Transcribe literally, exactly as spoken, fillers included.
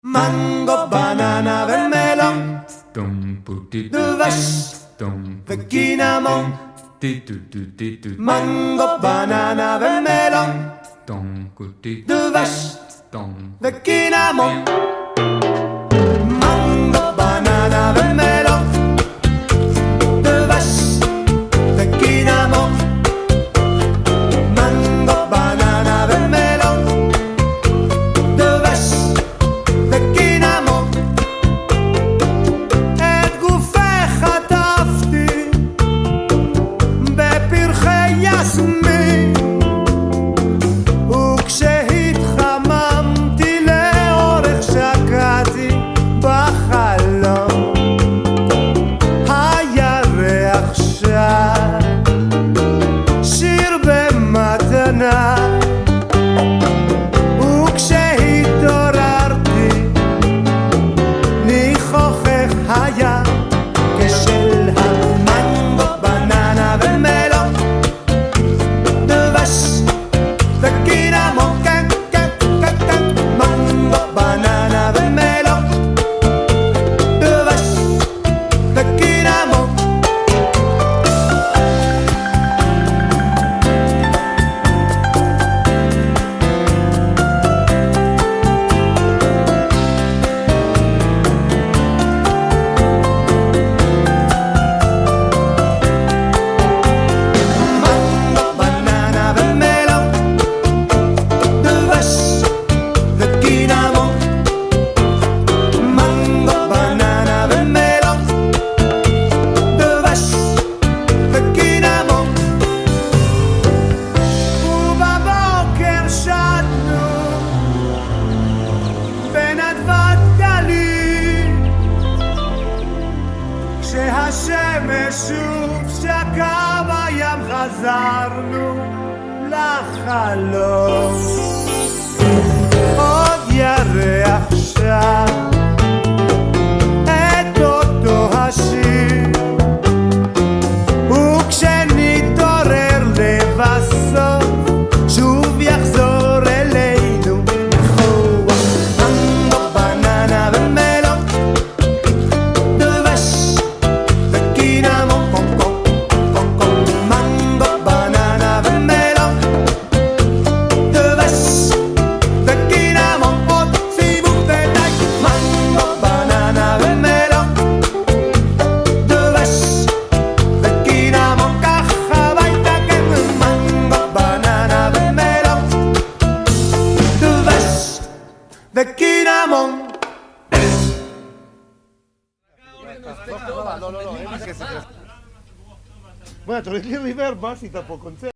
מנגו, בננה ומלון, דבש וקינמון. מנגו, בננה ומלון, דבש וקינמון. מנגו, בננה ומלון, דבש וקינמון. מנגו, בננה ומלון, דבש וקינמון. את גופך חטפתי בפרחי יסמין, וכשהתחממתי לאורך שקעתי בחלום. הירח שר שיר במתנה, וכשהתעוררתי ניחוחך היה כשל המנגו, בננה ומלון, דבש וקינמון. כן, כן, כן, כן. מנגו, בננה ומלון, דבש וקינמון. כשהשמש שוב שקע בים חזרנו לחלום. עוד ירח שר את אותו השיר, וכשנתעורר לבסוף שוב יחזור אלינו ניחוח. מנגו, בננה ומלון, דבש וקינמון. מנגו, בננה ומלון, דבש וקינמון. עוד סיבוב ודי. מנגו, בננה ומלון, דבש וקינמון. קח הביתה, כן. מנגו, בננה ומלון, דבש וקינמון. לא, לא, לא, אין לי כסף. בוא'נה, אתה הולך לי ריבר, מה עשית פה? קונצרט?